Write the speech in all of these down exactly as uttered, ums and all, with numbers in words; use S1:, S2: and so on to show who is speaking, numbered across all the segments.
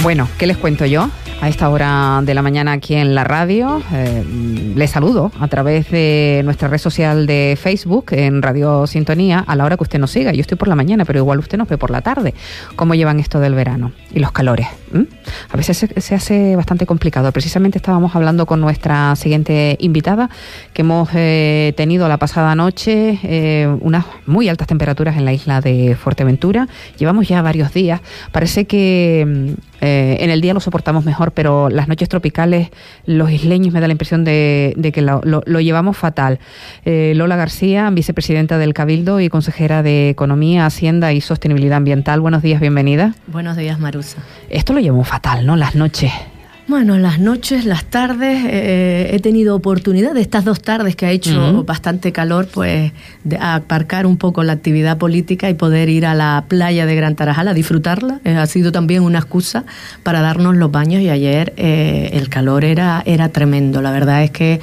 S1: Bueno, ¿qué les cuento yo? A esta hora de la mañana aquí en la radio, eh, les saludo a través de nuestra red social de Facebook, en Radio Sintonía, a la hora que usted nos siga. Yo estoy por la mañana, pero igual usted nos ve por la tarde. ¿Cómo llevan esto del verano y los calores? ¿Mm? A veces se, se hace bastante complicado. Precisamente estábamos hablando con nuestra siguiente invitada, que hemos eh, tenido la pasada noche eh, unas muy altas temperaturas en la isla de Fuerteventura. Llevamos ya varios días. Parece que eh, en el día lo soportamos mejor, pero las noches tropicales, los isleños me da la impresión de, de que lo, lo, lo llevamos fatal. Eh, Lola García, vicepresidenta del Cabildo y consejera de Economía, Hacienda y Sostenibilidad Ambiental. Buenos días, bienvenida.
S2: Buenos días, Marusa.
S1: Esto lo llevamos fatal, ¿no? Las noches.
S2: Bueno, las noches, las tardes, eh, he tenido oportunidad de estas dos tardes que ha hecho uh-huh. bastante calor, pues de aparcar un poco la actividad política y poder ir a la playa de Gran Tarajal a disfrutarla. Eh, ha sido también una excusa para darnos los baños y ayer eh, el calor era, era tremendo. La verdad es que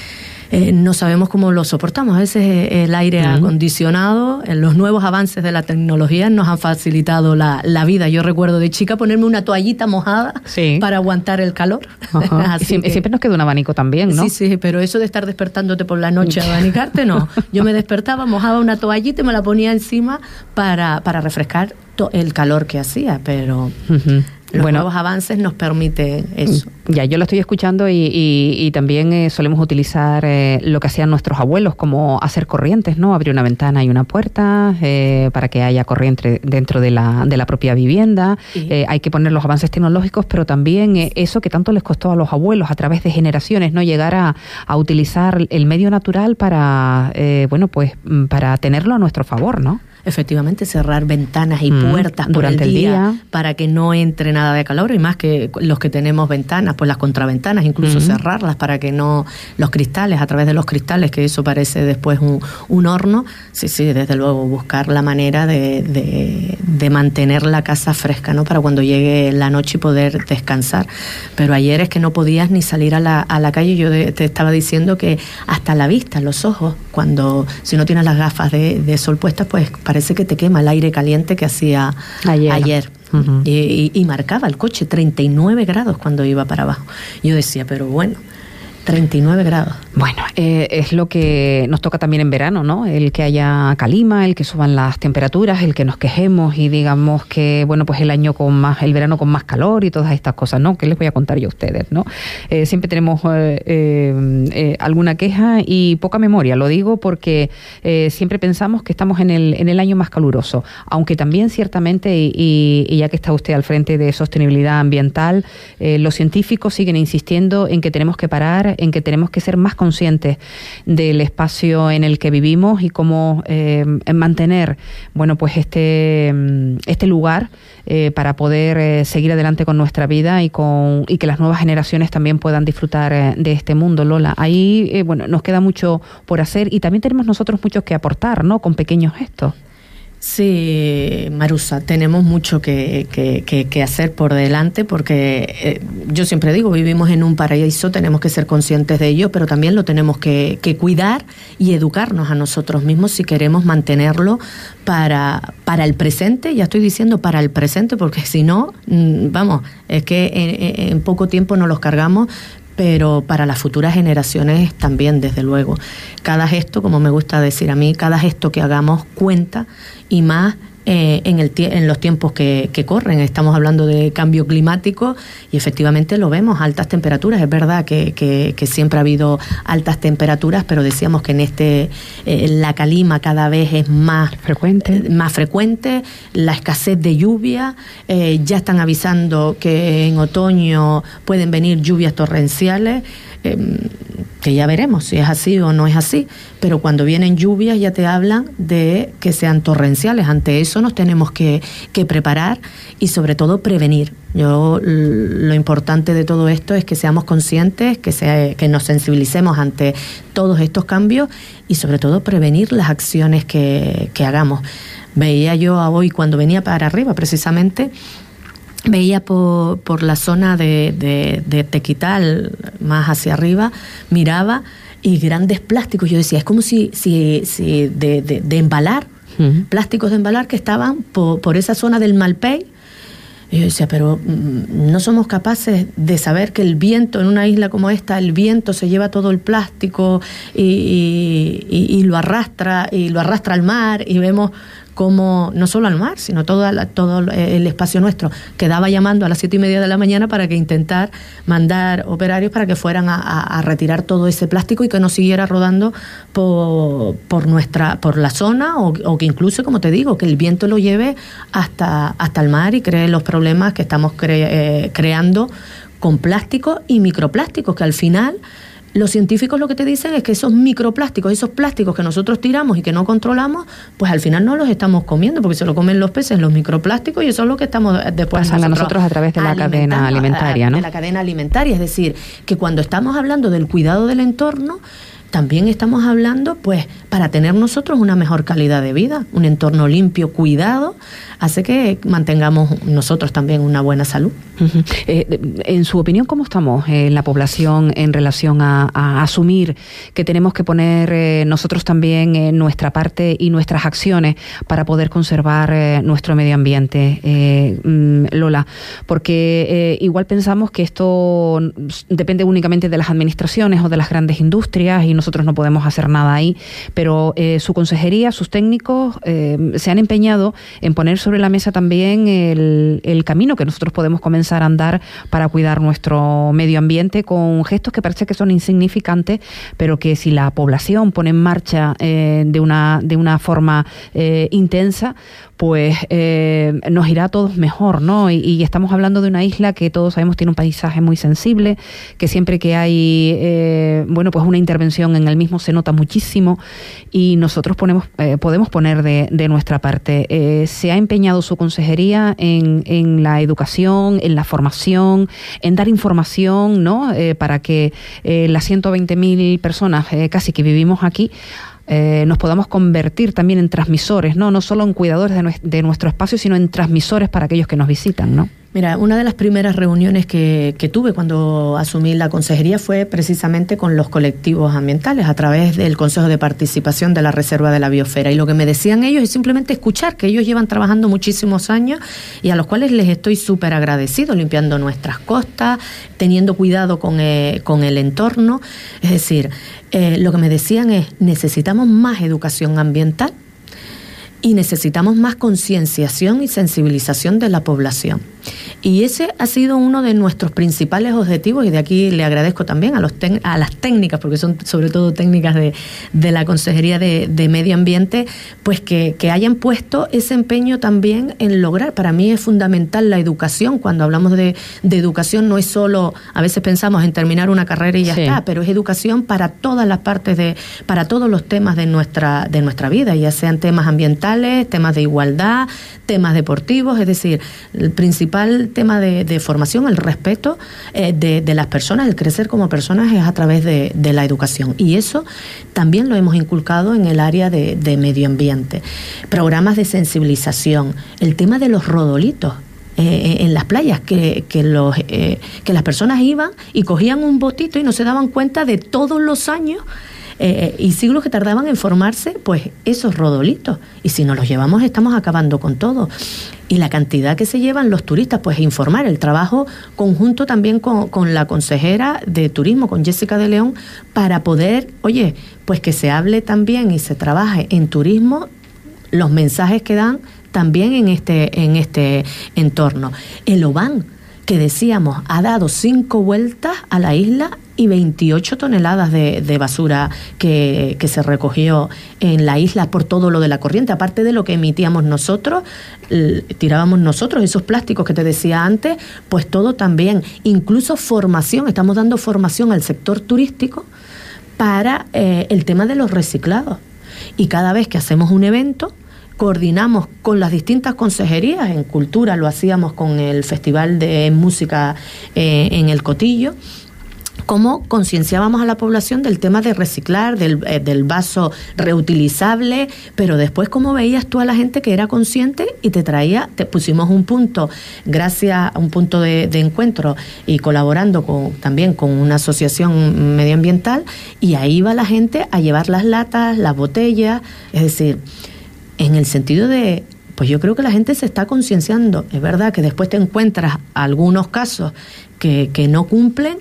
S2: Eh, no sabemos cómo lo soportamos. A veces eh, el aire uh-huh. acondicionado, eh, los nuevos avances de la tecnología nos han facilitado la, la vida. Yo recuerdo de chica ponerme una toallita mojada sí. para aguantar el calor. Uh-huh. Así
S1: siempre,
S2: que,
S1: siempre nos queda un abanico también, ¿no?
S2: Sí, sí, pero eso de estar despertándote por la noche a abanicarte, no. Yo me despertaba, mojaba una toallita y me la ponía encima para, para refrescar to- el calor que hacía, pero... Uh-huh. Los bueno, nuevos avances nos permiten eso.
S1: Ya, yo lo estoy escuchando y, y, y también eh, solemos utilizar eh, lo que hacían nuestros abuelos, como hacer corrientes, ¿no? Abrir una ventana y una puerta eh, para que haya corriente dentro de la, de la propia vivienda. Sí. Eh, hay que poner los avances tecnológicos, pero también eh, eso que tanto les costó a los abuelos a través de generaciones, ¿no? Llegar a, a utilizar el medio natural para, eh, bueno, pues para tenerlo a nuestro favor, ¿no?
S2: Efectivamente, cerrar ventanas y mm, puertas por durante el día, el día para que no entre nada de calor, y más que los que tenemos ventanas, pues las contraventanas, incluso uh-huh. cerrarlas para que no los cristales, a través de los cristales, que eso parece después un, un horno. Sí, sí, desde luego buscar la manera de, de, de mantener la casa fresca, ¿no? Para cuando llegue la noche y poder descansar. Pero ayer es que no podías ni salir a la, a la calle. Yo de, te estaba diciendo que hasta la vista, los ojos, cuando si no tienes las gafas de, de sol puestas, pues parece que te quema el aire caliente que hacía ayer, ayer. Uh-huh. y, y, y marcaba el coche treinta y nueve grados cuando iba para abajo. Yo decía, pero bueno, treinta y nueve grados.
S1: Bueno, eh, es lo que nos toca también en verano, ¿no? El que haya calima, el que suban las temperaturas, el que nos quejemos y digamos que, bueno, pues el año con más, el verano con más calor y todas estas cosas, ¿no? ¿Qué les voy a contar yo a ustedes, no? Eh, siempre tenemos eh, eh, eh, alguna queja y poca memoria. Lo digo porque eh, siempre pensamos que estamos en el, en el año más caluroso, aunque también ciertamente, y, y, y ya que está usted al frente de sostenibilidad ambiental, eh, los científicos siguen insistiendo en que tenemos que parar, en que tenemos que ser más conscientes del espacio en el que vivimos y cómo eh, mantener, bueno, pues este, este lugar eh, para poder eh, seguir adelante con nuestra vida y con y que las nuevas generaciones también puedan disfrutar eh, de este mundo, Lola. Ahí, eh, bueno, nos queda mucho por hacer y también tenemos nosotros mucho que aportar, ¿no? Con pequeños gestos.
S2: Sí, Marusa, tenemos mucho que, que, que, que hacer por delante porque eh, yo siempre digo, vivimos en un paraíso, tenemos que ser conscientes de ello, pero también lo tenemos que, que cuidar y educarnos a nosotros mismos si queremos mantenerlo para, para el presente. Ya estoy diciendo para el presente porque si no, vamos, es que en, en poco tiempo nos los cargamos, pero para las futuras generaciones también, desde luego. Cada gesto, como me gusta decir a mí, cada gesto que hagamos cuenta, y más eh, en, el, en los tiempos que, que corren. Estamos hablando de cambio climático y efectivamente lo vemos, altas temperaturas. Es verdad que, que, que siempre ha habido altas temperaturas, pero decíamos que en este eh, la calima cada vez es más frecuente, eh, más frecuente, la escasez de lluvia, eh, ya están avisando que en otoño pueden venir lluvias torrenciales. Eh, que ya veremos si es así o no es así, pero cuando vienen lluvias ya te hablan de que sean torrenciales. Ante eso nos tenemos que, que preparar y sobre todo prevenir. Yo lo importante de todo esto es que seamos conscientes, que, sea, que nos sensibilicemos ante todos estos cambios y sobre todo prevenir las acciones que, que hagamos. Veía yo hoy cuando venía para arriba precisamente, veía por, por la zona de, de, de Tequital, más hacia arriba, miraba y grandes plásticos. Yo decía, es como si, si, si de, de, de embalar, uh-huh. plásticos de embalar que estaban por, por esa zona del Malpey, Y yo decía, pero no somos capaces de saber que el viento en una isla como esta, el viento se lleva todo el plástico y, y, y, y lo arrastra, y lo arrastra al mar, y vemos como no solo al mar, sino todo, la, todo el espacio nuestro quedaba llamando a las siete y media de la mañana para que intentar mandar operarios para que fueran a, a, a retirar todo ese plástico y que no siguiera rodando por, por nuestra por la zona o, o que incluso, como te digo, que el viento lo lleve hasta, hasta el mar y cree los problemas que estamos cre, eh, creando con plásticos y microplásticos, que al final los científicos lo que te dicen es que esos microplásticos, esos plásticos que nosotros tiramos y que no controlamos, pues al final no los estamos comiendo, porque se lo comen los peces, los microplásticos, y eso es lo que estamos después
S1: pasan a nosotros a través de la cadena alimentaria, ¿no?
S2: De la cadena alimentaria, es decir, que cuando estamos hablando del cuidado del entorno, también estamos hablando, pues, para tener nosotros una mejor calidad de vida, un entorno limpio, cuidado, hace que mantengamos nosotros también una buena salud.
S1: Uh-huh. Eh, en su opinión, ¿cómo estamos en eh, la población en relación a, a asumir que tenemos que poner eh, nosotros también eh, nuestra parte y nuestras acciones para poder conservar eh, nuestro medio ambiente, eh, Lola? Porque eh, igual pensamos que esto depende únicamente de las administraciones o de las grandes industrias y nosotros no podemos hacer nada ahí, pero eh, su consejería, sus técnicos eh, se han empeñado en poner sobre la mesa también el, el camino que nosotros podemos comenzar a andar para cuidar nuestro medio ambiente con gestos que parece que son insignificantes, pero que si la población pone en marcha eh, de una de una forma eh, intensa, pues eh, nos irá a todos mejor, ¿no? Y, y estamos hablando de una isla que todos sabemos tiene un paisaje muy sensible, que siempre que hay, eh, bueno, pues una intervención en el mismo se nota muchísimo y nosotros ponemos, eh, podemos poner de, de nuestra parte. Eh, se ha empeñado su consejería en, en la educación, en la formación, en dar información, ¿no? Eh, para que eh, las ciento veinte mil personas eh, casi que vivimos aquí Eh, nos podamos convertir también en transmisores, ¿no? No solo en cuidadores de, nuestro, de nuestro espacio, sino en transmisores para aquellos que nos visitan, ¿no?
S2: Mira, una de las primeras reuniones que, que tuve cuando asumí la consejería fue precisamente con los colectivos ambientales a través del Consejo de Participación de la Reserva de la Biosfera. Y lo que me decían ellos es simplemente escuchar que ellos llevan trabajando muchísimos años y a los cuales les estoy súper agradecido, limpiando nuestras costas, teniendo cuidado con, eh, con el entorno. Es decir, eh, lo que me decían es, necesitamos más educación ambiental y necesitamos más concienciación y sensibilización de la población. Y ese ha sido uno de nuestros principales objetivos, y de aquí le agradezco también a los tec- a las técnicas, porque son sobre todo técnicas de, de la Consejería de, de Medio Ambiente, pues que, que hayan puesto ese empeño también en lograr. Para mí es fundamental la educación. Cuando hablamos de, de educación no es solo, a veces pensamos en terminar una carrera y ya sí. está, pero es educación para todas las partes, de para todos los temas de nuestra, de nuestra vida, ya sean temas ambientales, temas de igualdad, temas deportivos, es decir, el principal tema de, de formación, el respeto eh, de, de las personas, el crecer como personas es a través de, de la educación. Y eso también lo hemos inculcado en el área de, de medio ambiente. Programas de sensibilización, el tema de los rodolitos. Eh, en las playas, que, que, los, eh, que las personas iban y cogían un botito y no se daban cuenta de todos los años Eh, y siglos que tardaban en formarse, pues esos rodolitos. Y si nos los llevamos, estamos acabando con todo. Y la cantidad que se llevan los turistas, pues informar, el trabajo conjunto también con, con la consejera de turismo, con Jessica de León, para poder, oye, pues que se hable también y se trabaje en turismo los mensajes que dan también en este, en este entorno. El Oban, que decíamos, ha dado cinco vueltas a la isla y veintiocho toneladas de, de basura que, que se recogió en la isla por todo lo de la corriente, aparte de lo que emitíamos nosotros, l- tirábamos nosotros, esos plásticos que te decía antes, pues todo también, incluso formación, estamos dando formación al sector turístico para eh, el tema de los reciclados. Y cada vez que hacemos un evento, coordinamos con las distintas consejerías. En cultura lo hacíamos con el Festival de Música eh, en el Cotillo, cómo concienciábamos a la población del tema de reciclar, del, eh, del vaso reutilizable, pero después cómo veías tú a la gente que era consciente y te traía, te pusimos un punto, gracias a un punto de, de encuentro y colaborando con, también con una asociación medioambiental, y ahí iba la gente a llevar las latas, las botellas, es decir, en el sentido de pues yo creo que la gente se está concienciando. Es verdad que después te encuentras algunos casos que, que no cumplen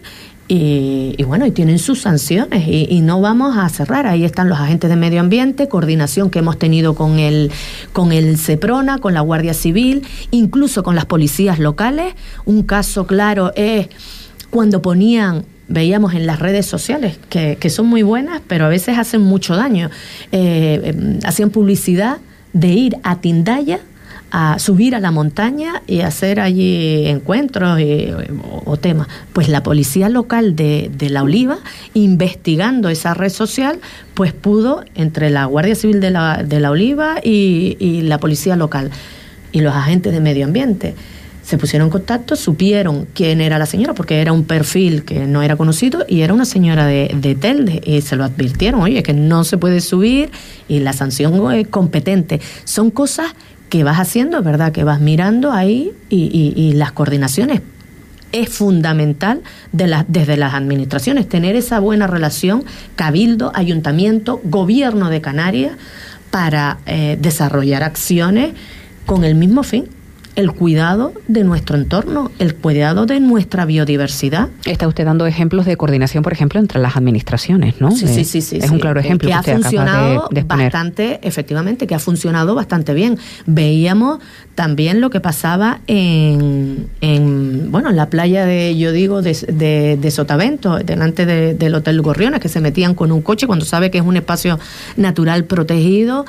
S2: y, y bueno, y tienen sus sanciones y, y no vamos a cerrar. Ahí están los agentes de medio ambiente, coordinación que hemos tenido con el, con el SEPRONA, con la Guardia Civil, incluso con las policías locales. Un caso claro es cuando ponían, veíamos en las redes sociales, que, que son muy buenas, pero a veces hacen mucho daño, eh, eh, hacían publicidad de ir a Tindaya, a subir a la montaña y hacer allí encuentros y, o, o temas. Pues la policía local de, de La Oliva, investigando esa red social, pues pudo, entre la Guardia Civil de La, de la Oliva y, y la policía local y los agentes de medio ambiente, se pusieron en contacto, supieron quién era la señora, porque era un perfil que no era conocido y era una señora de, de Telde, y se lo advirtieron, oye, que no se puede subir y la sanción es competente. Son cosas que vas haciendo, es verdad, que vas mirando ahí y, y, y las coordinaciones. Es fundamental de la, desde las administraciones tener esa buena relación, Cabildo, Ayuntamiento, Gobierno de Canarias, para eh, desarrollar acciones con el mismo fin: el cuidado de nuestro entorno, el cuidado de nuestra biodiversidad.
S1: Está usted dando ejemplos de coordinación, por ejemplo, entre las administraciones, ¿no?
S2: Sí, sí, sí, sí.
S1: Es
S2: sí.
S1: un claro ejemplo
S2: que, que ha funcionado
S1: de, de
S2: bastante, efectivamente, que ha funcionado bastante bien. Veíamos también lo que pasaba en, en bueno, en la playa de, yo digo, de, de, de Sotavento, delante de, del Hotel Gorriones, que se metían con un coche cuando sabe que es un espacio natural protegido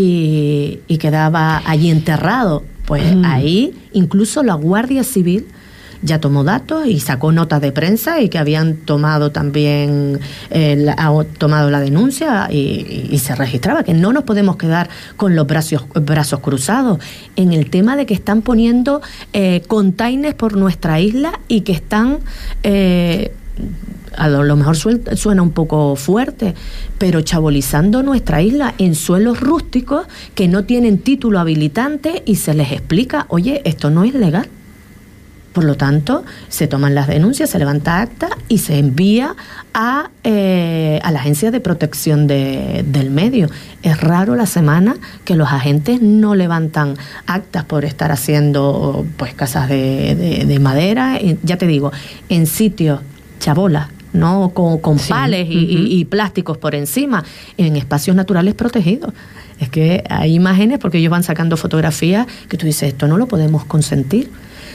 S2: y, y quedaba allí enterrado. Pues mm. ahí incluso la Guardia Civil ya tomó datos y sacó notas de prensa y que habían tomado también eh, la, tomado la denuncia y, y, y se registraba, que no nos podemos quedar con los brazos, brazos cruzados en el tema de que están poniendo eh, containers por nuestra isla y que están... Eh, a lo mejor suena un poco fuerte, pero chabolizando nuestra isla en suelos rústicos que no tienen título habilitante y se les explica, oye, esto no es legal. Por lo tanto, se toman las denuncias, se levanta acta y se envía a, eh, a la Agencia de Protección de, del Medio. Es raro la semana que los agentes no levantan actas por estar haciendo pues casas de, de, de madera, y, ya te digo, en sitios chabolas, no con, con sí. pales y, uh-huh. y, y plásticos por encima, en espacios naturales protegidos. Es que hay imágenes, porque ellos van sacando fotografías, que tú dices, esto no lo podemos consentir.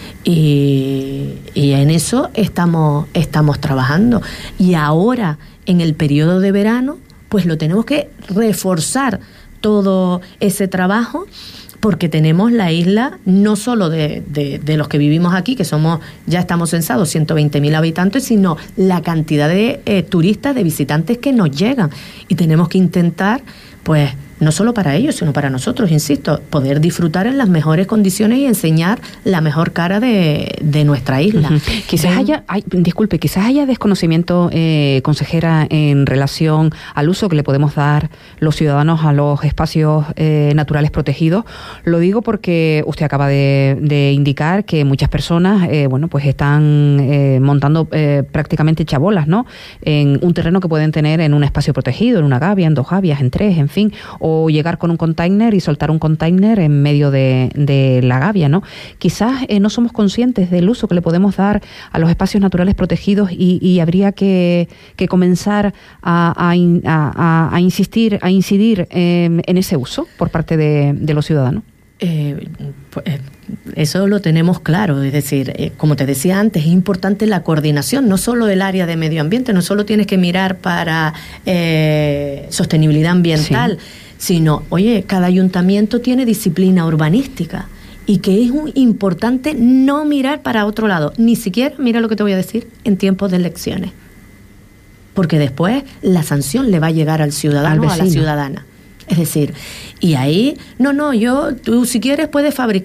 S2: Y, y en eso estamos, estamos trabajando. Y ahora, en el periodo de verano, pues lo tenemos que reforzar todo ese trabajo, porque tenemos la isla no solo de, de, de los que vivimos aquí, que somos, ya estamos censados ciento veinte mil habitantes, sino la cantidad de eh, turistas, de visitantes que nos llegan. Y tenemos que intentar, pues, no solo para ellos, sino para nosotros, insisto, poder disfrutar en las mejores condiciones y enseñar la mejor cara de, de nuestra isla.
S1: Uh-huh. Quizás Ven, haya, hay, disculpe, quizás haya desconocimiento, eh, consejera, en relación al uso que le podemos dar los ciudadanos a los espacios eh, naturales protegidos. Lo digo porque usted acaba de, de indicar que muchas personas, eh, bueno, pues están eh, montando eh, prácticamente chabolas, ¿no? En un terreno que pueden tener en un espacio protegido, en una gavia, en dos gavias, en tres, en fin, o llegar con un container y soltar un container en medio de, de la gavia, ¿no? Quizás eh, no somos conscientes del uso que le podemos dar a los espacios naturales protegidos y, y habría que, que comenzar a, a, a, a insistir, a incidir eh, en ese uso por parte de, de los ciudadanos.
S2: Eh, pues, eso lo tenemos claro, es decir, eh, como te decía antes, es importante la coordinación, no solo del área de medio ambiente, no solo tienes que mirar para eh, sostenibilidad ambiental, sí. sino, oye, cada ayuntamiento tiene disciplina urbanística y que es un, importante no mirar para otro lado, ni siquiera, mira lo que te voy a decir, en tiempos de elecciones, porque después la sanción le va a llegar al ciudadano o a la ciudadana. Es decir, y ahí, no, no, yo, tú si quieres puedes fabricar,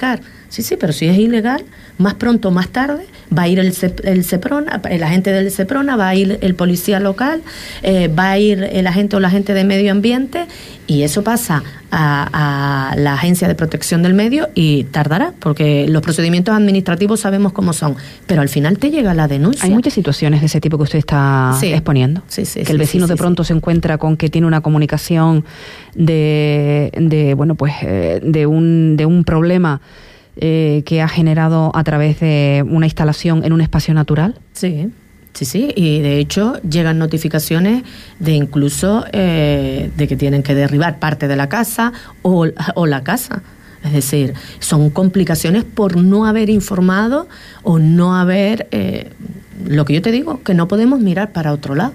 S2: Sí, sí, pero si es ilegal, más pronto o más tarde va a ir el, CEP, el Seprona, el agente del Seprona, va a ir el policía local, eh, va a ir el agente o la agente de medio ambiente, y eso pasa a, a la Agencia de Protección del Medio y tardará, porque los procedimientos administrativos sabemos cómo son, pero al final te llega la denuncia.
S1: Hay muchas situaciones de ese tipo que usted está
S2: sí. exponiendo.
S1: Sí, sí,
S2: que
S1: sí, el vecino sí, sí, de pronto sí. se encuentra con que tiene una comunicación de, de bueno, pues eh, de un de un problema Eh, que ha generado a través de una instalación en un espacio natural.
S2: Sí, sí, sí, y de hecho llegan notificaciones de incluso eh, de que tienen que derribar parte de la casa o, o la casa. Es decir, son complicaciones por no haber informado o no haber, eh, lo que yo te digo, que no podemos mirar para otro lado.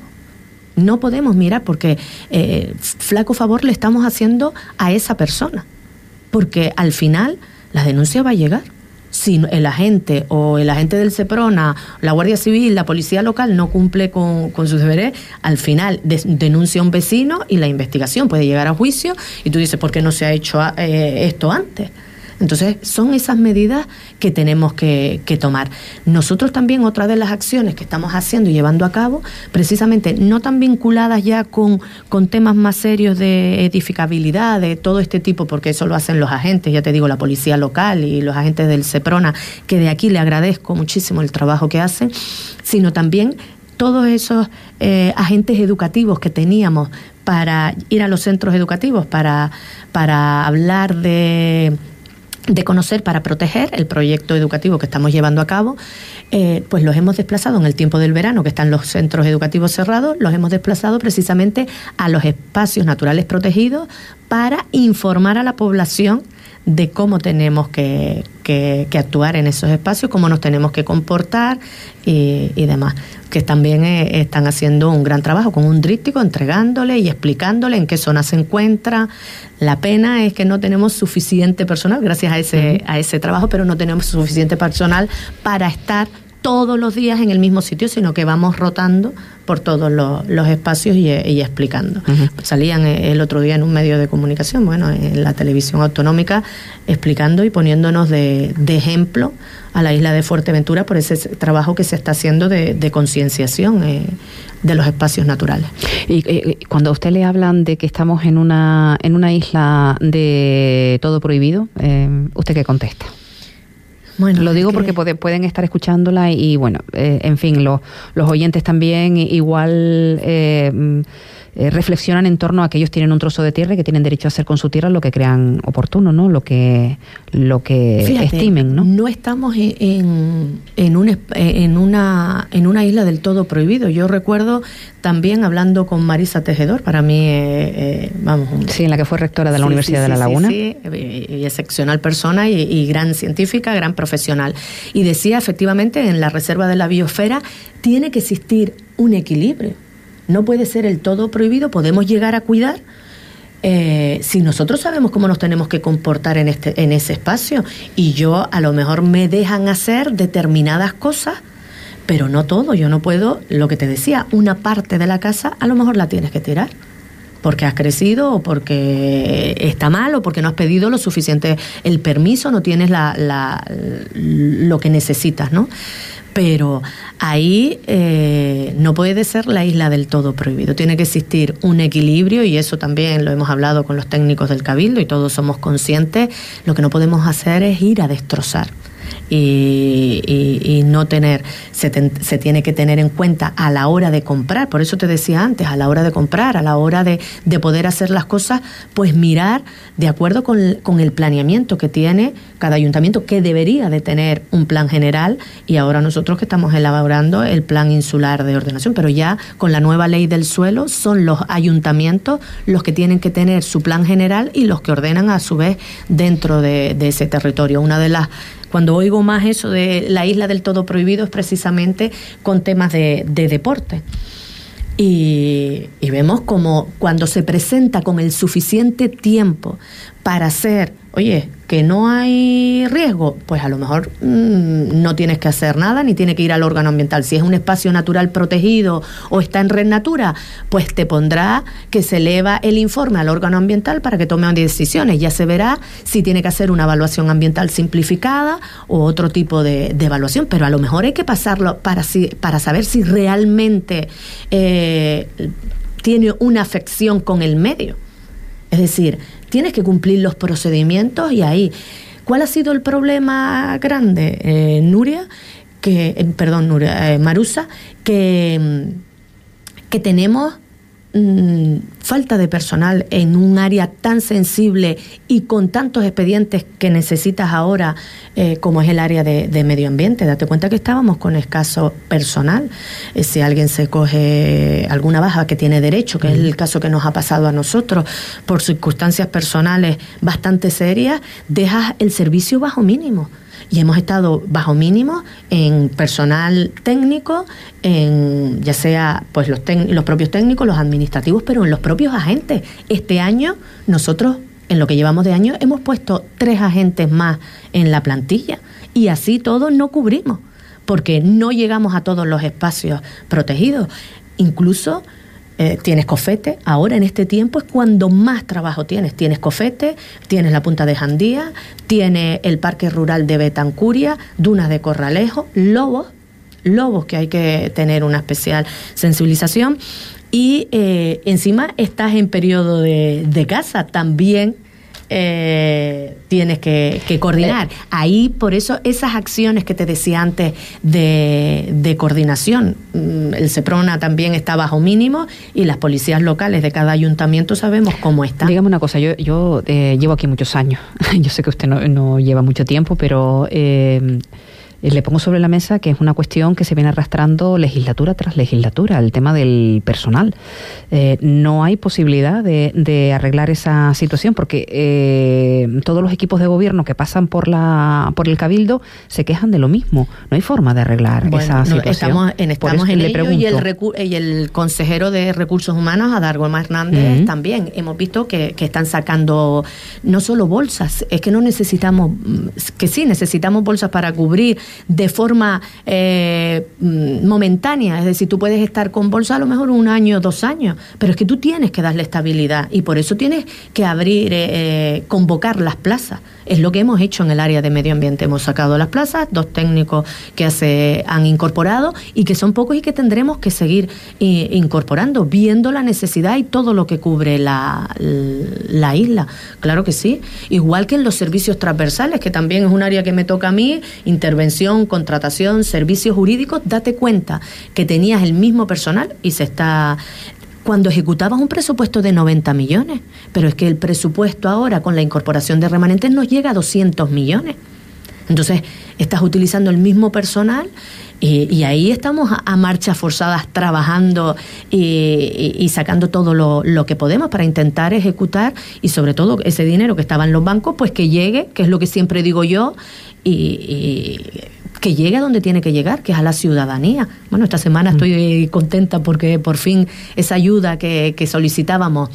S2: No podemos mirar porque eh, flaco favor le estamos haciendo a esa persona, porque al final la denuncia va a llegar. Si el agente o el agente del Seprona, la Guardia Civil, la policía local no cumple con, con sus deberes, al final de, denuncia a un vecino y la investigación puede llegar a juicio y tú dices, ¿por qué no se ha hecho eh, esto antes? Entonces, son esas medidas que tenemos que, que tomar. Nosotros también, otra de las acciones que estamos haciendo y llevando a cabo, precisamente no tan vinculadas ya con, con temas más serios de edificabilidad, de todo este tipo, porque eso lo hacen los agentes, ya te digo, la policía local y los agentes del Seprona, que de aquí le agradezco muchísimo el trabajo que hacen, sino también todos esos eh, agentes educativos que teníamos para ir a los centros educativos, para, para hablar de... de conocer para proteger el proyecto educativo que estamos llevando a cabo, eh, pues los hemos desplazado en el tiempo del verano, que están los centros educativos cerrados, los hemos desplazado precisamente a los espacios naturales protegidos para informar a la población de cómo tenemos que, que, que actuar en esos espacios, cómo nos tenemos que comportar y, y demás, que también eh, están haciendo un gran trabajo con un tríptico, entregándole y explicándole en qué zona se encuentra. La pena es que no tenemos suficiente personal, gracias a ese, uh-huh. a ese trabajo, pero no tenemos suficiente personal para estar todos los días en el mismo sitio, sino que vamos rotando por todos los, los espacios y, y explicando. Uh-huh. Salían el otro día en un medio de comunicación, bueno, en la televisión autonómica, explicando y poniéndonos de, de ejemplo a la isla de Fuerteventura por ese trabajo que se está haciendo de, de concienciación eh, de los espacios naturales.
S1: Y eh, cuando a usted le hablan de que estamos en una, en una isla de todo prohibido, eh, ¿usted qué contesta? Bueno, lo digo que... porque puede, pueden estar escuchándola y, y bueno, eh, en fin, lo, los oyentes también igual eh, eh, reflexionan en torno a que ellos tienen un trozo de tierra y que tienen derecho a hacer con su tierra lo que crean oportuno, ¿no? Lo que lo que
S2: Fíjate,
S1: estimen, ¿no?
S2: No estamos en, en, en, un, en, una, en una isla del todo prohibido. Yo recuerdo también hablando con Marisa Tejedor, para mí, eh, eh, vamos... Un,
S1: sí, en la que fue rectora de la
S2: sí,
S1: Universidad
S2: sí,
S1: de La
S2: sí,
S1: Laguna.
S2: Sí, sí, y excepcional persona y, y gran científica, gran profesional. Y decía, efectivamente, en la reserva de la biosfera tiene que existir un equilibrio. No puede ser el todo prohibido, podemos llegar a cuidar eh, si nosotros sabemos cómo nos tenemos que comportar en, este, en ese espacio. Y yo, a lo mejor me dejan hacer determinadas cosas, pero no todo. Yo no puedo, lo que te decía, una parte de la casa a lo mejor la tienes que tirar porque has crecido o porque está mal o porque no has pedido lo suficiente, el permiso, no tienes la, la, lo que necesitas, ¿no? Pero ahí eh, no puede ser la isla del todo prohibido. Tiene que existir un equilibrio y eso también lo hemos hablado con los técnicos del Cabildo y todos somos conscientes. Lo que no podemos hacer es ir a destrozar. Y, y, y no tener, se, ten, se tiene que tener en cuenta a la hora de comprar, por eso te decía antes, a la hora de comprar, a la hora de, de poder hacer las cosas, pues mirar de acuerdo con, con el planeamiento que tiene cada ayuntamiento, que debería de tener un plan general, y ahora nosotros que estamos elaborando el plan insular de ordenación, pero ya con la nueva ley del suelo son los ayuntamientos los que tienen que tener su plan general y los que ordenan a su vez dentro de, de ese territorio. Una de las Cuando oigo más eso de la isla del todo prohibido es precisamente con temas de, de deporte. Y, y vemos como cuando se presenta con el suficiente tiempo para hacer, oye, que que no hay riesgo, pues a lo mejor mmm, no tienes que hacer nada ni tienes que ir al órgano ambiental. Si es un espacio natural protegido o está en Red Natura, pues te pondrá que se eleva el informe al órgano ambiental para que tome decisiones. Ya se verá si tiene que hacer una evaluación ambiental simplificada o otro tipo de, de evaluación, pero a lo mejor hay que pasarlo para, si, para saber si realmente eh, tiene una afección con el medio. Es decir, tienes que cumplir los procedimientos y ahí. ¿Cuál ha sido el problema grande, eh, Nuria? Que, eh, perdón, Nuria, eh, Marusa, que, que tenemos mmm, falta de personal en un área tan sensible y con tantos expedientes que necesitas ahora, eh, como es el área de, de medio ambiente. Date cuenta que estábamos con escaso personal. Eh, si alguien se coge alguna baja que tiene derecho, que mm. es el caso que nos ha pasado a nosotros, por circunstancias personales bastante serias, dejas el servicio bajo mínimo. Y hemos estado bajo mínimo en personal técnico, en ya sea pues los, tec- los propios técnicos, los administrativos, pero en los propios agentes. Este año nosotros, en lo que llevamos de año, hemos puesto tres agentes más en la plantilla y así todos no cubrimos, porque no llegamos a todos los espacios protegidos. Incluso Eh, tienes Cofete, ahora en este tiempo es cuando más trabajo tienes. Tienes Cofete, tienes la Punta de Jandía, tienes el Parque Rural de Betancuria, Dunas de Corralejo, Lobos, Lobos que hay que tener una especial sensibilización y eh, encima estás en periodo de, de caza también. Eh, tienes que, que coordinar. Ahí, por eso, esas acciones que te decía antes de, de coordinación, el SEPRONA también está bajo mínimo y las policías locales de cada ayuntamiento sabemos cómo están.
S1: Dígame una cosa, yo, yo eh, llevo aquí muchos años, yo sé que usted no, no lleva mucho tiempo, pero eh, le pongo sobre la mesa que es una cuestión que se viene arrastrando legislatura tras legislatura, el tema del personal. Eh, no hay posibilidad de, de arreglar esa situación porque eh, todos los equipos de gobierno que pasan por la por el Cabildo se quejan de lo mismo. No hay forma de arreglar
S2: bueno,
S1: esa situación.
S2: No, estamos en, estamos en ello y el, recu- y el consejero de Recursos Humanos, Adargo Hernández, uh-huh. también hemos visto que, que están sacando no solo bolsas, es que no necesitamos, que sí, necesitamos bolsas para cubrir de forma eh, momentánea, es decir, tú puedes estar con bolsa a lo mejor un año, dos años, pero es que tú tienes que darle estabilidad y por eso tienes que abrir, eh, convocar las plazas. Es lo que hemos hecho en el área de medio ambiente, hemos sacado las plazas, dos técnicos que se han incorporado y que son pocos y que tendremos que seguir eh, incorporando, viendo la necesidad y todo lo que cubre la, la isla. Claro que sí, igual que en los servicios transversales, que también es un área que me toca a mí, intervención, contratación, servicios jurídicos. Date cuenta que tenías el mismo personal y se está... Cuando ejecutabas un presupuesto de noventa millones, pero es que el presupuesto ahora con la incorporación de remanentes nos llega a doscientos millones. Entonces, estás utilizando el mismo personal y, y ahí estamos a, a marchas forzadas trabajando y, y, y sacando todo lo, lo que podemos para intentar ejecutar y sobre todo ese dinero que estaba en los bancos, pues que llegue, que es lo que siempre digo yo, y... y que llegue a donde tiene que llegar, que es a la ciudadanía. Bueno, esta semana estoy contenta porque por fin esa ayuda que, que solicitábamos,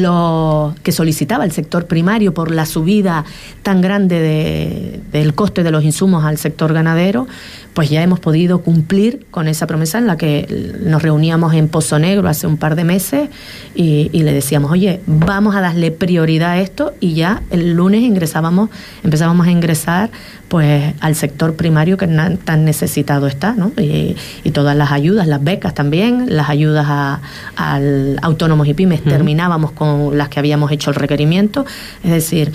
S2: lo que solicitaba el sector primario por la subida tan grande de, del coste de los insumos al sector ganadero, pues ya hemos podido cumplir con esa promesa en la que nos reuníamos en Pozo Negro hace un par de meses y, y le decíamos, oye, vamos a darle prioridad a esto y ya el lunes ingresábamos, empezábamos a ingresar pues al sector primario que na, tan necesitado está, ¿no? Y, y todas las ayudas, las becas también, las ayudas a, a autónomos y pymes, uh-huh. terminábamos con las que habíamos hecho el requerimiento, es decir...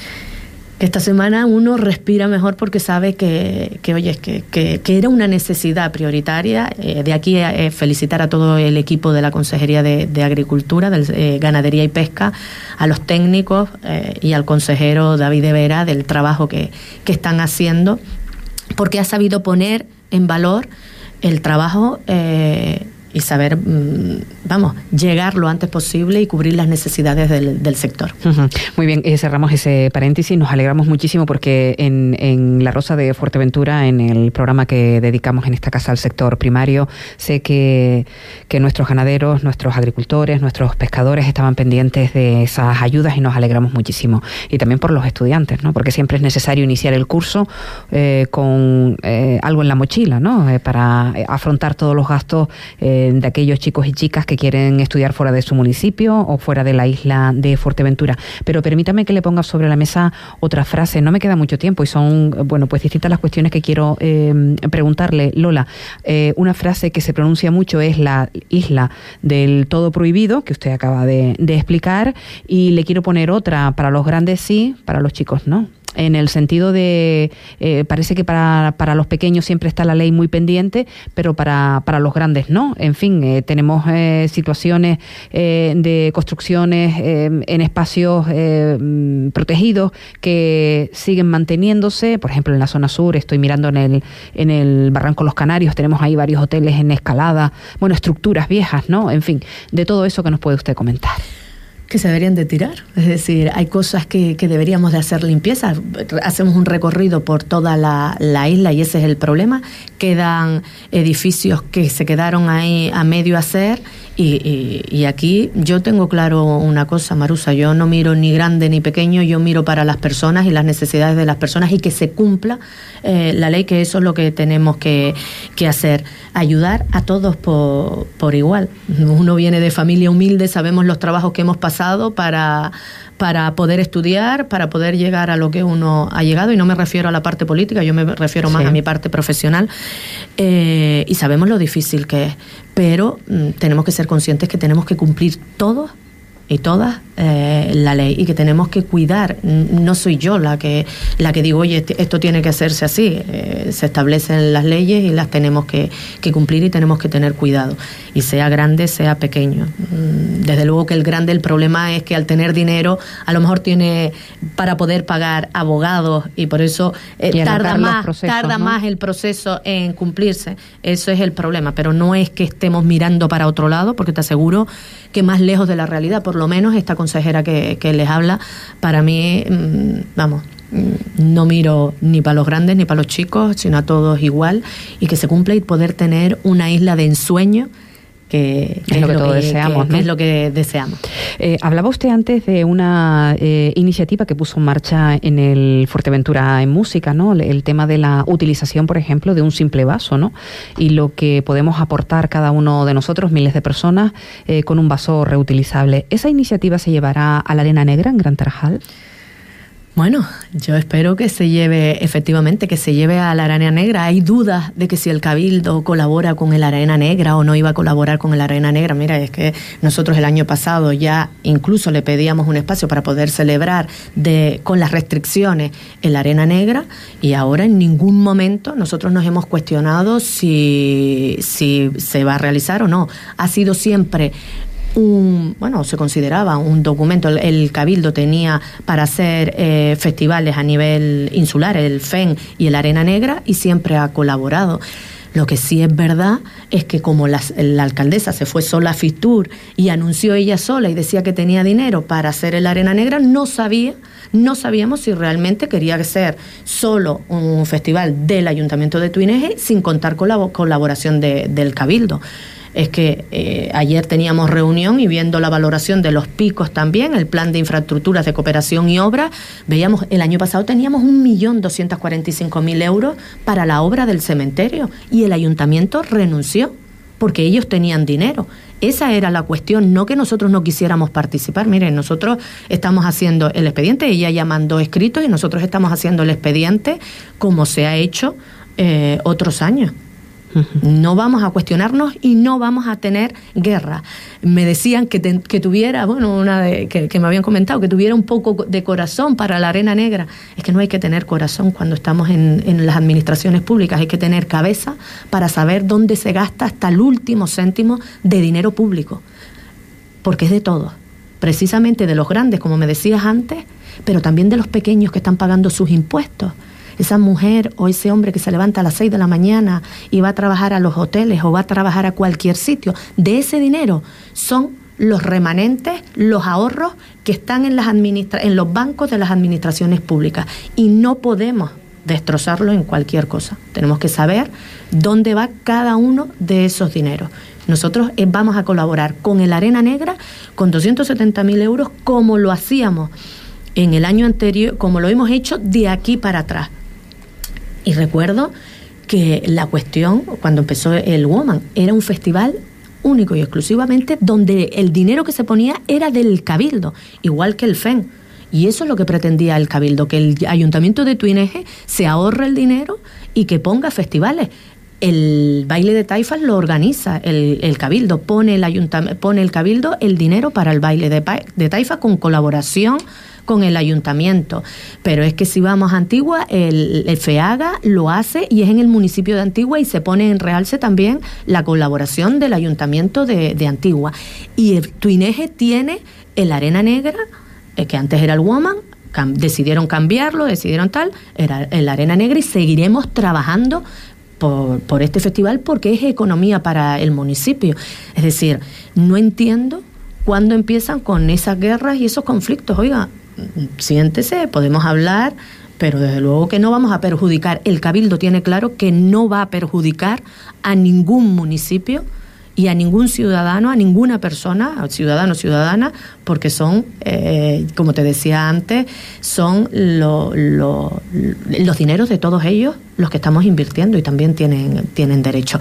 S2: Esta semana uno respira mejor porque sabe que, que oye, que, que, que era una necesidad prioritaria. Eh, de aquí eh, felicitar a todo el equipo de la Consejería de, de Agricultura, de eh, Ganadería y Pesca, a los técnicos eh, y al consejero David de Vera del trabajo que, que están haciendo, porque ha sabido poner en valor el trabajo eh, y saber, vamos, llegar lo antes posible y cubrir las necesidades del, del sector.
S1: Uh-huh. Muy bien, eh, cerramos ese paréntesis, nos alegramos muchísimo porque en, en La Rosa de Fuerteventura, en el programa que dedicamos en esta casa al sector primario, sé que, que nuestros ganaderos, nuestros agricultores, nuestros pescadores estaban pendientes de esas ayudas y nos alegramos muchísimo. Y también por los estudiantes, ¿no? Porque siempre es necesario iniciar el curso eh, con eh, algo en la mochila, ¿no? Eh, para afrontar todos los gastos eh, de aquellos chicos y chicas que quieren estudiar fuera de su municipio o fuera de la isla de Fuerteventura. Pero permítame que le ponga sobre la mesa otra frase. No me queda mucho tiempo y son, bueno, pues distintas las cuestiones que quiero eh, preguntarle. Lola, eh, una frase que se pronuncia mucho es la isla del todo prohibido, que usted acaba de, de explicar, y le quiero poner otra: para los grandes sí, para los chicos no. En el sentido de, eh, parece que para, para los pequeños siempre está la ley muy pendiente, pero para, para los grandes no. En fin, eh, tenemos eh, situaciones eh, de construcciones eh, en espacios eh, protegidos que siguen manteniéndose. Por ejemplo, en la zona sur, estoy mirando en el, en el Barranco Los Canarios, tenemos ahí varios hoteles en escalada, bueno, estructuras viejas, ¿no? En fin, de todo eso, ¿qué nos puede usted comentar?
S2: Que se deberían de tirar, es decir, hay cosas que, que deberíamos de hacer limpieza. Hacemos un recorrido por toda la, la isla y ese es el problema. Quedan edificios que se quedaron ahí a medio hacer y, y, y aquí yo tengo claro una cosa, Marusa, yo no miro ni grande ni pequeño, yo miro para las personas y las necesidades de las personas y que se cumpla eh, la ley, que eso es lo que tenemos que, que hacer, ayudar a todos por, por igual. Uno viene de familia humilde, sabemos los trabajos que hemos pasado para, para poder estudiar, para poder llegar a lo que uno ha llegado, y no me refiero a la parte política, yo me refiero más sí. a mi parte profesional, eh, y sabemos lo difícil que es, pero mm, tenemos que ser conscientes que tenemos que cumplir todos y todas eh, la ley y que tenemos que cuidar. No soy yo la que la que digo, oye, esto tiene que hacerse así. Eh, se establecen las leyes y las tenemos que, que cumplir y tenemos que tener cuidado. Y sea grande, sea pequeño. Desde luego que el grande, el problema es que al tener dinero, a lo mejor tiene para poder pagar abogados y por eso eh, tarda más, procesos, tarda ¿no? más el proceso en cumplirse. Eso es el problema. Pero no es que estemos mirando para otro lado, porque te aseguro que más lejos de la realidad, por lo menos esta consejera que, que les habla, para mí, mmm, vamos, no miro ni para los grandes ni para los chicos, sino a todos igual, y que se cumpla y poder tener una isla de ensueño que, que
S1: es lo que todos deseamos,
S2: que,
S1: ¿no?
S2: que es lo que deseamos.
S1: Eh, hablaba usted antes de una eh, iniciativa que puso en marcha en el Fuerteventura en Música, ¿no? El tema de la utilización, por ejemplo, de un simple vaso, ¿no? Y lo que podemos aportar cada uno de nosotros, miles de personas, eh, con un vaso reutilizable. ¿Esa iniciativa se llevará a la Arena Negra en Gran Tarajal?
S2: Bueno, yo espero que se lleve, efectivamente, que se lleve a la Arena Negra. Hay dudas de que si el Cabildo colabora con el Arena Negra o no iba a colaborar con el Arena Negra. Mira, es que nosotros el año pasado ya incluso le pedíamos un espacio para poder celebrar de, con las restricciones en la Arena Negra, y ahora en ningún momento nosotros nos hemos cuestionado si, si se va a realizar o no. Ha sido siempre un, bueno, se consideraba un documento. El, el Cabildo tenía para hacer eh, festivales a nivel insular, el F E N y el Arena Negra, y siempre ha colaborado. Lo que sí es verdad es que como la, la alcaldesa se fue sola a Fitur y anunció ella sola y decía que tenía dinero para hacer el Arena Negra, no sabía, no sabíamos si realmente quería ser solo un festival del Ayuntamiento de Tuineje sin contar con la colaboración de, del Cabildo. Es que eh, ayer teníamos reunión y viendo la valoración de los picos también, el plan de infraestructuras de cooperación y obra, veíamos, el año pasado teníamos un millón doscientos cuarenta y cinco mil euros para la obra del cementerio y el ayuntamiento renunció porque ellos tenían dinero. Esa era la cuestión, no que nosotros no quisiéramos participar. Miren, nosotros estamos haciendo el expediente, ella ya mandó escritos y nosotros estamos haciendo el expediente como se ha hecho eh, otros años. No vamos a cuestionarnos y no vamos a tener guerra. Me decían que, te, que tuviera, bueno, una de, que, que me habían comentado, que tuviera un poco de corazón para la Arena Negra. Es que no hay que tener corazón cuando estamos en, en las administraciones públicas, hay que tener cabeza para saber dónde se gasta hasta el último céntimo de dinero público. Porque es de todos, precisamente de los grandes, como me decías antes, pero también de los pequeños que están pagando sus impuestos. esa mujer o ese hombre que se levanta a las seis de la mañana y va a trabajar a los hoteles o va a trabajar a cualquier sitio, de ese dinero son los remanentes, los ahorros que están en, las administra- en los bancos de las administraciones públicas, y no podemos destrozarlo en cualquier cosa. Tenemos que saber dónde va cada uno de esos dineros. Nosotros eh, vamos a colaborar con el Arena Negra con doscientos setenta mil euros, como lo hacíamos en el año anterior, como lo hemos hecho de aquí para atrás. Y recuerdo que la cuestión, cuando empezó el Woman, era un festival único y exclusivamente donde el dinero que se ponía era del Cabildo, igual que el F E N. Y eso es lo que pretendía el Cabildo, que el Ayuntamiento de Tuineje se ahorre el dinero y que ponga festivales. El baile de taifas lo organiza el, el Cabildo, pone el, ayuntamiento, pone el Cabildo el dinero para el baile de, de taifas con colaboración con el Ayuntamiento. Pero es que si vamos a Antigua, el, el FEAGA lo hace y es en el municipio de Antigua, y se pone en realce también la colaboración del Ayuntamiento de, de Antigua. Y el Tuineje tiene el Arena Negra, que antes era el Woman, cam- decidieron cambiarlo, decidieron tal, era el Arena Negra, y seguiremos trabajando por, por este festival porque es economía para el municipio. Es decir, no entiendo cuándo empiezan con esas guerras y esos conflictos. Oiga, siéntese, podemos hablar, pero desde luego que no vamos a perjudicar. El Cabildo tiene claro que no va a perjudicar a ningún municipio y a ningún ciudadano, a ninguna persona, ciudadano o ciudadana, porque son, eh, como te decía antes, son lo, lo, los dineros de todos ellos los que estamos invirtiendo, y también tienen, tienen derecho.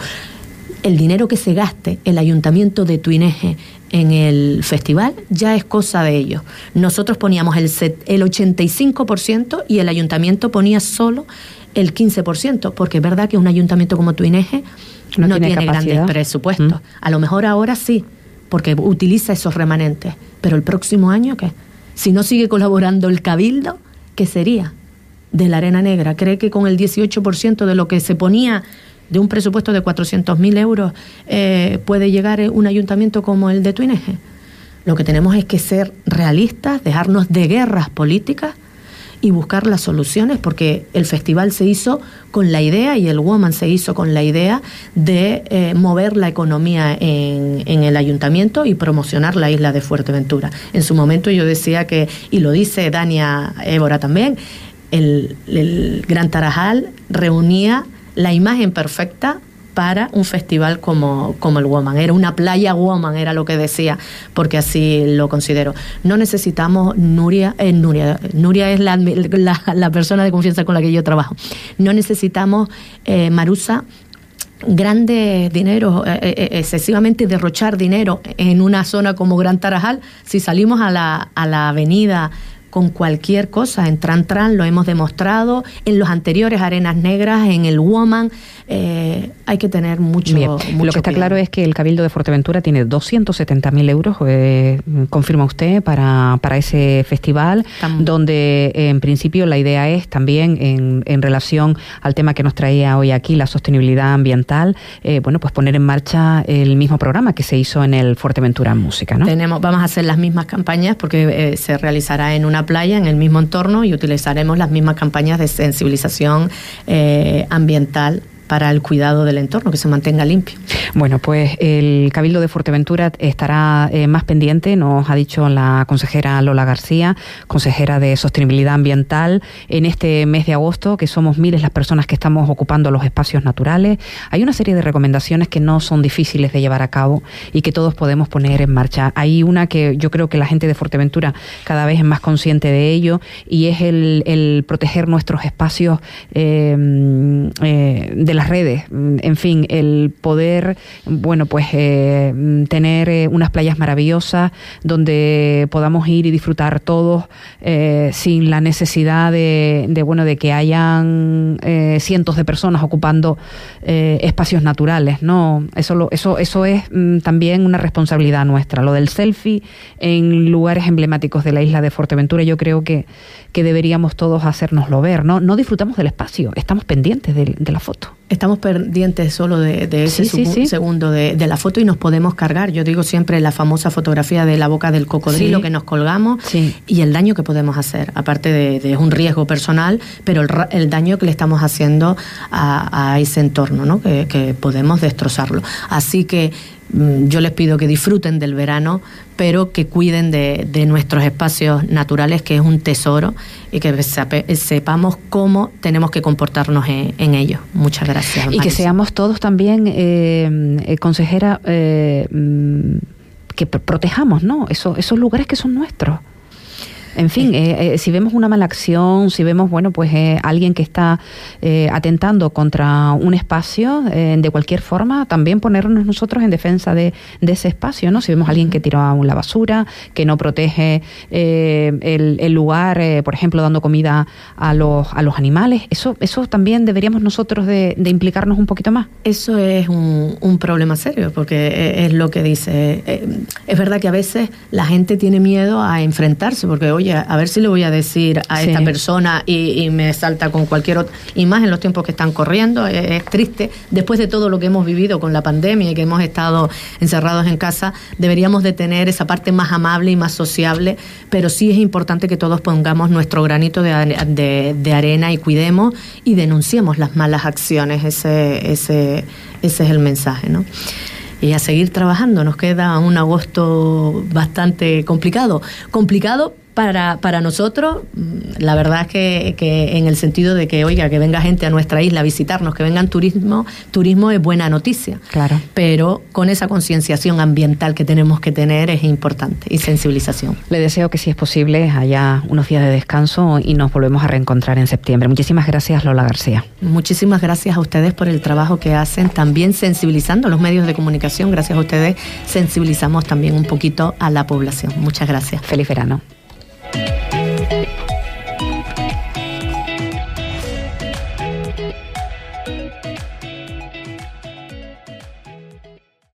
S2: El dinero que se gaste el Ayuntamiento de Tuineje en el festival ya es cosa de ellos. Nosotros poníamos el, set, el ochenta y cinco por ciento y el Ayuntamiento ponía solo el quince por ciento, porque es verdad que un ayuntamiento como Tuineje no, no tiene, tiene grandes presupuestos. ¿Mm? A lo mejor ahora sí, porque utiliza esos remanentes. Pero el próximo año, ¿qué? Si no sigue colaborando el Cabildo, ¿qué sería de la Arena Negra? ¿Cree que con el dieciocho por ciento de lo que se ponía de un presupuesto de cuatrocientos mil euros eh, puede llegar un ayuntamiento como el de Tuineje? Lo que tenemos es que ser realistas, dejarnos de guerras políticas y buscar las soluciones, porque el festival se hizo con la idea, y el Woman se hizo con la idea de eh, mover la economía en, en el ayuntamiento y promocionar la isla de Fuerteventura. En su momento yo decía que, y lo dice Dania Évora también, el, el Gran Tarajal reunía la imagen perfecta para un festival como, como el Woman. Era una playa Woman, era lo que decía, porque así lo considero. No necesitamos Nuria, eh, Nuria, Nuria es la, la, la persona de confianza con la que yo trabajo. No necesitamos, eh, Marusa, grande dinero, eh, eh, excesivamente derrochar dinero en una zona como Gran Tarajal. Si salimos a la, a la avenida con cualquier cosa, en Tran Tran lo hemos demostrado, en los anteriores Arenas Negras, en el Woman, eh, hay que tener mucho,
S1: Bien.
S2: mucho
S1: Lo que está
S2: cuidado.
S1: claro es que el Cabildo de Fuerteventura tiene doscientos setenta mil euros, eh, confirma usted, para, para ese festival, Tam- donde eh, en principio la idea es también en, en relación al tema que nos traía hoy aquí, la sostenibilidad ambiental, eh, bueno, pues poner en marcha el mismo programa que se hizo en el Fuerteventura Música, ¿no?
S2: Tenemos, vamos a hacer las mismas campañas porque eh, se realizará en una playa, en el mismo entorno, y utilizaremos las mismas campañas de sensibilización eh, ambiental para el cuidado del entorno, que se mantenga limpio.
S1: Bueno, pues el Cabildo de Fuerteventura estará eh, más pendiente, nos ha dicho la consejera Lola García, consejera de Sostenibilidad Ambiental, en este mes de agosto, que somos miles las personas que estamos ocupando los espacios naturales. Hay una serie de recomendaciones que no son difíciles de llevar a cabo y que todos podemos poner en marcha. Hay una que yo creo que la gente de Fuerteventura cada vez es más consciente de ello, y es el, el proteger nuestros espacios eh, eh, de las redes, en fin, el poder, bueno, pues eh, tener eh, unas playas maravillosas donde podamos ir y disfrutar todos eh, sin la necesidad de, de, bueno, de que hayan eh, cientos de personas ocupando eh, espacios naturales, ¿no? Eso, lo, eso, eso es mm, también una responsabilidad nuestra. Lo del selfie en lugares emblemáticos de la isla de Fuerteventura, yo creo que, que deberíamos todos hacérnoslo ver, ¿no? No disfrutamos del espacio, estamos pendientes de, de la foto.
S2: Estamos pendientes solo de, de ese
S1: sí, sí, sí.
S2: segundo de, de la foto y nos podemos cargar. Yo digo siempre la famosa fotografía de la boca del cocodrilo, sí, que nos colgamos, sí, y el daño que podemos hacer, aparte de, de un riesgo personal, pero el, el daño que le estamos haciendo a, a ese entorno, ¿no? que, que podemos destrozarlo. Así que yo les pido que disfruten del verano, pero que cuiden de, de nuestros espacios naturales, que es un tesoro, y que sepamos cómo tenemos que comportarnos en, en ellos. Muchas gracias.
S1: Y Marisol, que seamos todos también, eh, eh, consejera, eh, que protejamos, ¿no? Eso, esos lugares que son nuestros. En fin, eh, eh, si vemos una mala acción, si vemos, bueno, pues eh, alguien que está eh, atentando contra un espacio eh, de cualquier forma, también ponernos nosotros en defensa de, de ese espacio, ¿no? Si vemos a alguien que tira la basura, que no protege eh, el, el lugar, eh, por ejemplo, dando comida a los a los animales, eso eso también deberíamos nosotros de, de implicarnos un poquito más.
S2: Eso es un, un problema serio, porque es lo que dice. Es verdad que a veces la gente tiene miedo a enfrentarse, porque hoy a ver si le voy a decir a sí. esta persona y, y me salta con cualquier otro, y más en los tiempos que están corriendo, es, es triste, después de todo lo que hemos vivido con la pandemia y que hemos estado encerrados en casa, deberíamos de tener esa parte más amable y más sociable, pero sí es importante que todos pongamos nuestro granito de, de, de arena y cuidemos y denunciemos las malas acciones, ese, ese, ese es el mensaje, ¿no? Y a seguir trabajando. Nos queda un agosto bastante complicado. Complicado para, para nosotros, la verdad es que, que en el sentido de que, oiga, que venga gente a nuestra isla a visitarnos, que vengan turismo, turismo es buena noticia.
S1: Claro.
S2: Pero con esa concienciación ambiental que tenemos que tener es importante, y sensibilización.
S1: Le deseo que, si es posible, haya unos días de descanso y nos volvemos a reencontrar en septiembre. Muchísimas gracias, Lola García.
S2: Muchísimas gracias a ustedes por el trabajo que hacen, también sensibilizando a los medios de comunicación. Gracias a ustedes sensibilizamos también un poquito a la población. Muchas gracias.
S1: Feliz verano.